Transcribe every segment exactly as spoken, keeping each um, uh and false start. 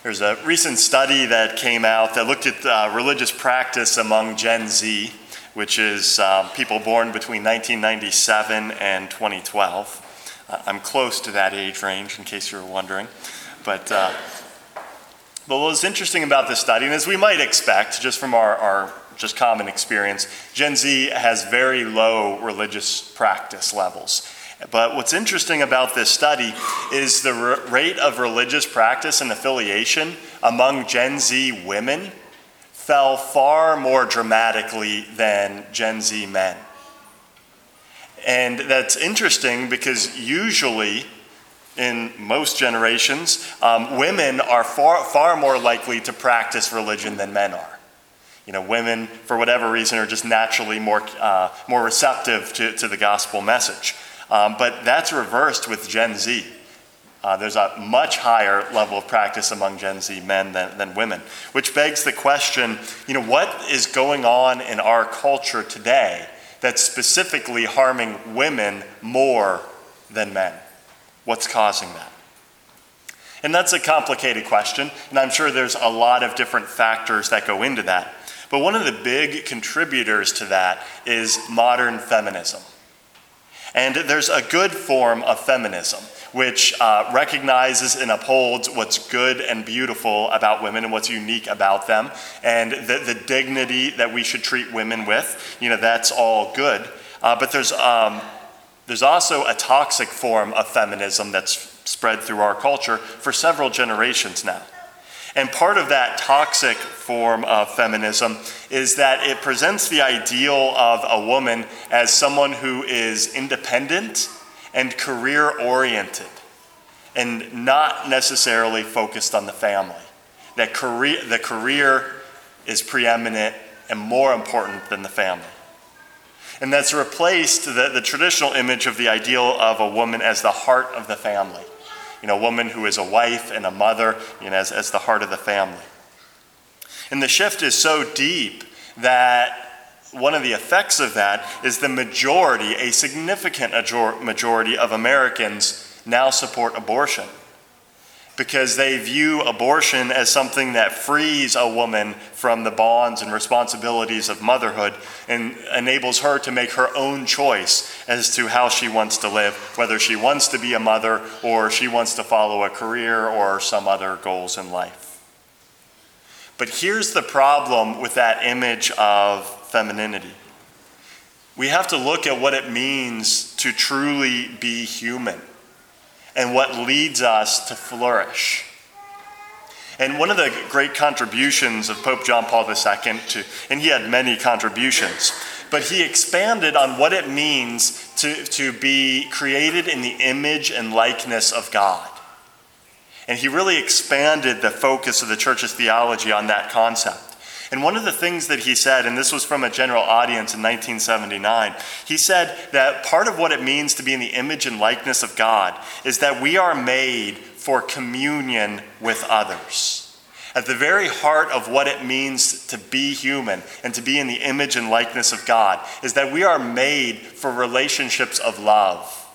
There's a recent study that came out that looked at uh, religious practice among Gen Z, which is um, people born between nineteen ninety-seven and twenty twelve. Uh, I'm close to that age range, in case you were wondering. But, uh, but what was interesting about this study, and as we might expect, just from our, our just common experience, Gen Z has very low religious practice levels. But what's interesting about this study is the r- rate of religious practice and affiliation among Gen Z women fell far more dramatically than Gen Z men. And that's interesting because usually, in most generations, um, women are far, far more likely to practice religion than men are. You know, women, for whatever reason, are just naturally more, uh, more receptive to, to the gospel message. Um, but that's reversed with Gen Z. Uh, there's a much higher level of practice among Gen Z men than, than women, which begs the question, you know, what is going on in our culture today that's specifically harming women more than men? What's causing that? And that's a complicated question, and I'm sure there's a lot of different factors that go into that. But one of the big contributors to that is modern feminism. And there's a good form of feminism, which uh, recognizes and upholds what's good and beautiful about women and what's unique about them, and the, the dignity that we should treat women with. You know, that's all good. Uh, but there's um, there's also a toxic form of feminism that's spread through our culture for several generations now. And part of that toxic form of feminism is that it presents the ideal of a woman as someone who is independent and career-oriented and not necessarily focused on the family. That career, the career is preeminent and more important than the family. And that's replaced the, the traditional image of the ideal of a woman as the heart of the family. You know, a woman who is a wife and a mother, you know, as, as the heart of the family. And the shift is so deep that one of the effects of that is the majority, a significant majority of Americans now support abortion, because they view abortion as something that frees a woman from the bonds and responsibilities of motherhood and enables her to make her own choice as to how she wants to live, whether she wants to be a mother or she wants to follow a career or some other goals in life. But here's the problem with that image of femininity. We have to look at what it means to truly be human and what leads us to flourish. And one of the great contributions of Pope John Paul the Second, to, and he had many contributions, but he expanded on what it means to, to be created in the image and likeness of God. And he really expanded the focus of the church's theology on that concept. And one of the things that he said, and this was from a general audience in nineteen seventy-nine, he said that part of what it means to be in the image and likeness of God is that we are made for communion with others. At the very heart of what it means to be human and to be in the image and likeness of God is that we are made for relationships of love.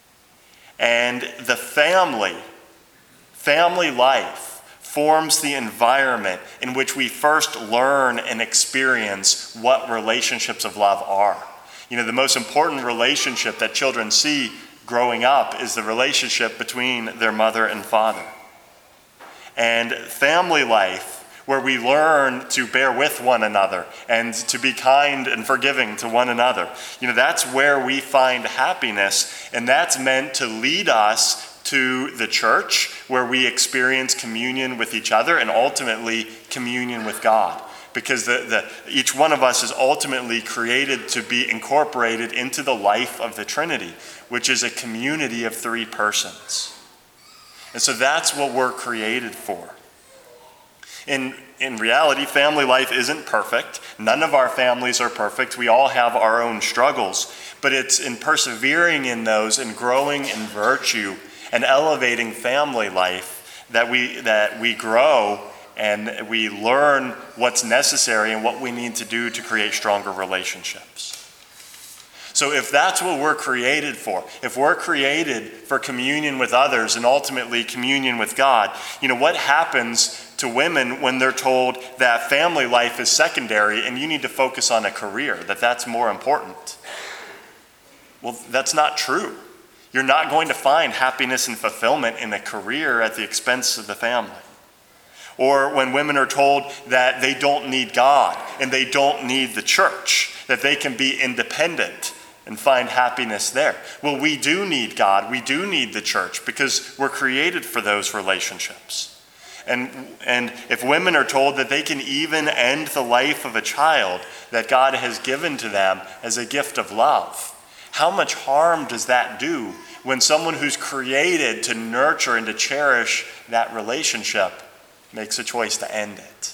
And the family, family life, forms the environment in which we first learn and experience what relationships of love are. You know, the most important relationship that children see growing up is the relationship between their mother and father. And family life, where we learn to bear with one another and to be kind and forgiving to one another, you know, that's where we find happiness, and that's meant to lead us to the church, where we experience communion with each other and ultimately communion with God. Because the, the, each one of us is ultimately created to be incorporated into the life of the Trinity, which is a community of three persons. And so that's what we're created for. In, in reality, family life isn't perfect. None of our families are perfect. We all have our own struggles. But it's in persevering in those and growing in virtue and elevating family life that we that we grow and we learn what's necessary and what we need to do to create stronger relationships. So if that's what we're created for, if we're created for communion with others and ultimately communion with God, you know, what happens to women when they're told that family life is secondary and you need to focus on a career, that that's more important. Well, that's not true. You're not going to find happiness and fulfillment in a career at the expense of the family. Or when women are told that they don't need God and they don't need the church, that they can be independent and find happiness there. Well, we do need God. We do need the church because we're created for those relationships. And, and if women are told that they can even end the life of a child that God has given to them as a gift of love, how much harm does that do when someone who's created to nurture and to cherish that relationship makes a choice to end it?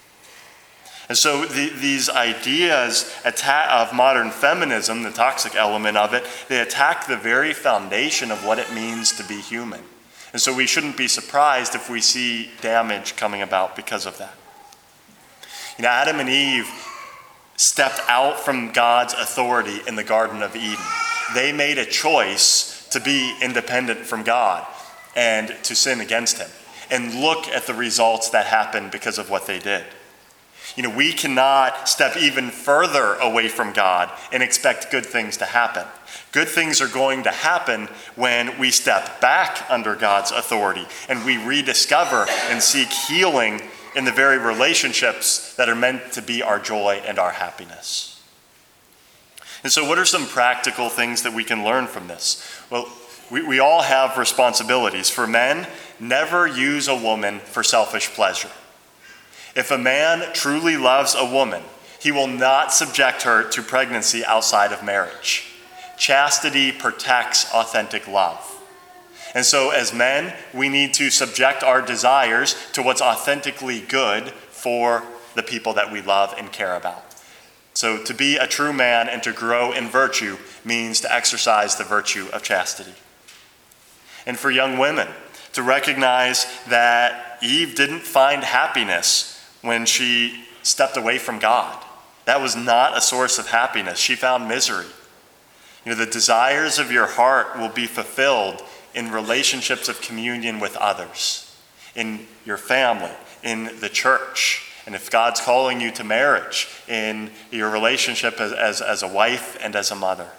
And so the, these ideas attack, of modern feminism, the toxic element of it, they attack the very foundation of what it means to be human. And so we shouldn't be surprised if we see damage coming about because of that. You know, Adam and Eve stepped out from God's authority in the Garden of Eden. They made a choice to be independent from God and to sin against him. And look at the results that happened because of what they did. You know, we cannot step even further away from God and expect good things to happen. Good things are going to happen when we step back under God's authority and we rediscover and seek healing in the very relationships that are meant to be our joy and our happiness. And so what are some practical things that we can learn from this? Well, we, we all have responsibilities. For men, never use a woman for selfish pleasure. If a man truly loves a woman, he will not subject her to pregnancy outside of marriage. Chastity protects authentic love. And so as men, we need to subject our desires to what's authentically good for the people that we love and care about. So to be a true man and to grow in virtue means to exercise the virtue of chastity. And for young women, to recognize that Eve didn't find happiness when she stepped away from God. That was not a source of happiness. She found misery. You know, the desires of your heart will be fulfilled in relationships of communion with others, in your family, in the church, and if God's calling you to marriage, in your relationship as, as, as a wife and as a mother.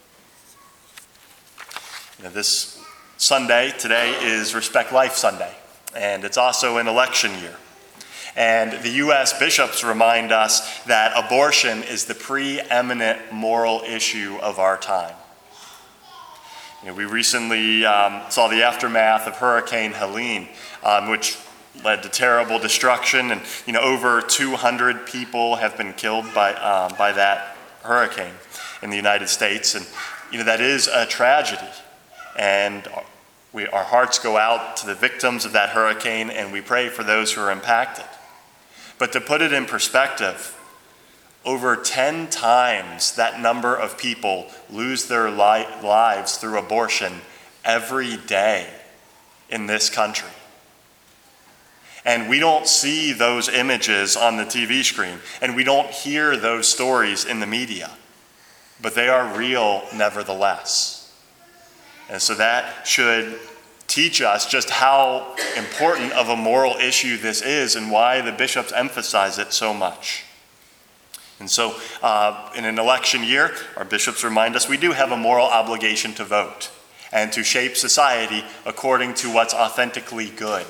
You know, this Sunday, today, is Respect Life Sunday, and it's also an election year. And the U S bishops remind us that abortion is the preeminent moral issue of our time. You know, we recently um, saw the aftermath of Hurricane Helene, um, which led to terrible destruction, and you know over two hundred people have been killed by um, by that hurricane in the United States, and you know that is a tragedy. And we, our hearts go out to the victims of that hurricane, and we pray for those who are impacted. But to put it in perspective, over ten times that number of people lose their li- lives through abortion every day in this country. And we don't see those images on the T V screen, and we don't hear those stories in the media, but they are real nevertheless. And so that should teach us just how important of a moral issue this is and why the bishops emphasize it so much. And so uh, in an election year, our bishops remind us we do have a moral obligation to vote and to shape society according to what's authentically good.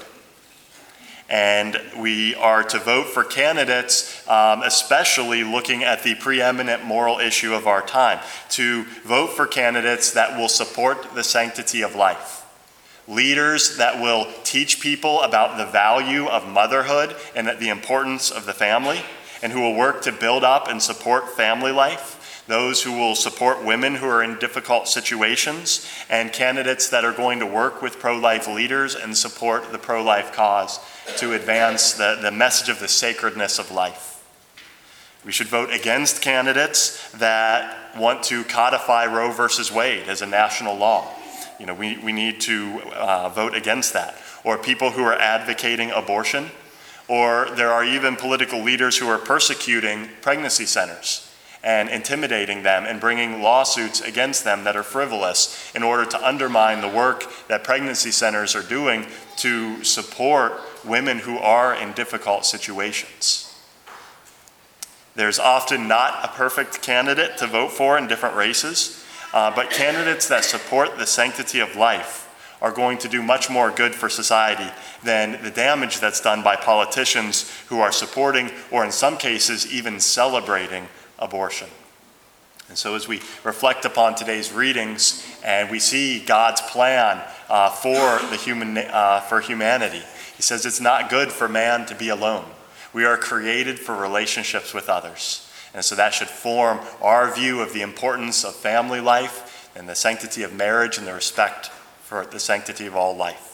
And we are to vote for candidates, um, especially looking at the preeminent moral issue of our time, to vote for candidates that will support the sanctity of life. Leaders that will teach people about the value of motherhood and the importance of the family, and who will work to build up and support family life. Those who will support women who are in difficult situations, and candidates that are going to work with pro-life leaders and support the pro-life cause to advance the, the message of the sacredness of life. We should vote against candidates that want to codify Roe versus Wade as a national law. You know, we, we need to uh, vote against that. Or people who are advocating abortion, or there are even political leaders who are persecuting pregnancy centers and intimidating them and bringing lawsuits against them that are frivolous in order to undermine the work that pregnancy centers are doing to support women who are in difficult situations. There's often not a perfect candidate to vote for in different races, uh, but candidates that support the sanctity of life are going to do much more good for society than the damage that's done by politicians who are supporting, or in some cases even celebrating, abortion. And so as we reflect upon today's readings and we see God's plan uh, for the human uh, for humanity, he says it's not good for man to be alone. We are created for relationships with others. And so that should form our view of the importance of family life and the sanctity of marriage and the respect for the sanctity of all life.